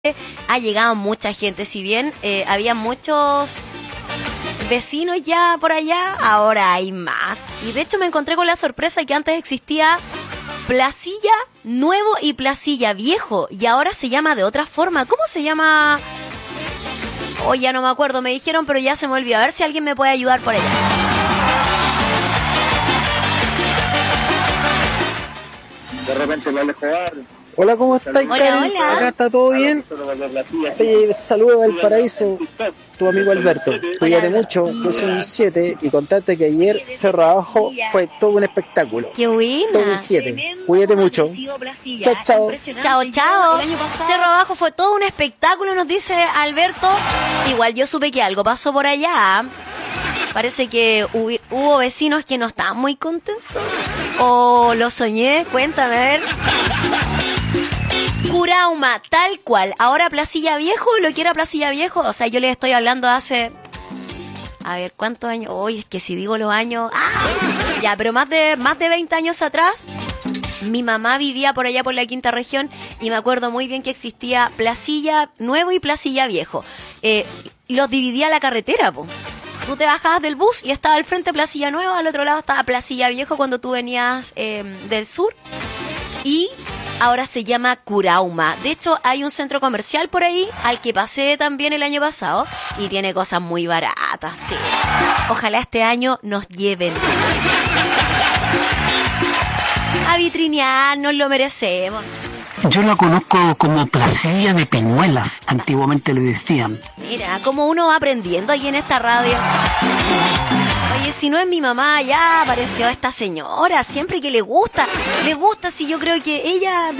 ha llegado mucha gente. Si bien había muchos vecinos ya por allá, ahora hay más. Y de hecho me encontré con la sorpresa que antes existía Placilla Nuevo y Placilla Viejo, y ahora se llama de otra forma. ¿Cómo se llama? Oh, ya no me acuerdo, me dijeron, pero ya se me olvidó. A ver si alguien me puede ayudar por allá. De repente lo alejo. Hola, ¿cómo estáis, Hola, Cari? hola. Acá está todo bien. Saludos del paraíso, tu amigo Alberto. Cuídate mucho, yo soy un 7 y contarte que ayer Cerro Abajo fue todo un espectáculo. ¡Qué buena! Todo un 7. Cuídate mucho. Chao, chao. Chao, chao. Cerro Abajo fue todo un espectáculo, nos dice Alberto. Igual yo supe que algo pasó por allá. Parece que hubo vecinos que no estaban muy contentos. O lo soñé, cuéntame, a ver. Curauma, tal cual. Ahora Placilla Viejo, lo que era Placilla Viejo. O sea, yo les estoy hablando hace... A ver, ¿cuántos años? Uy, es que si digo los años... ¡Ah! Ya, pero más de 20 años atrás, mi mamá vivía por allá por la Quinta Región y me acuerdo muy bien que existía Placilla Nuevo y Placilla Viejo. Los dividía la carretera, po. Tú te bajabas del bus y estaba al frente Placilla Nueva, al otro lado estaba Placilla Viejo cuando tú venías del sur. Y ahora se llama Curauma. De hecho, hay un centro comercial por ahí al que pasé también el año pasado y tiene cosas muy baratas, sí. Ojalá este año nos lleven a vitrinear, nos lo merecemos. Yo la conozco como Placilla de Peñuelas, antiguamente le decían. Mira, como uno va aprendiendo ahí en esta radio. Oye, si no es mi mamá, ya apareció esta señora, siempre que le gusta, si yo creo que ella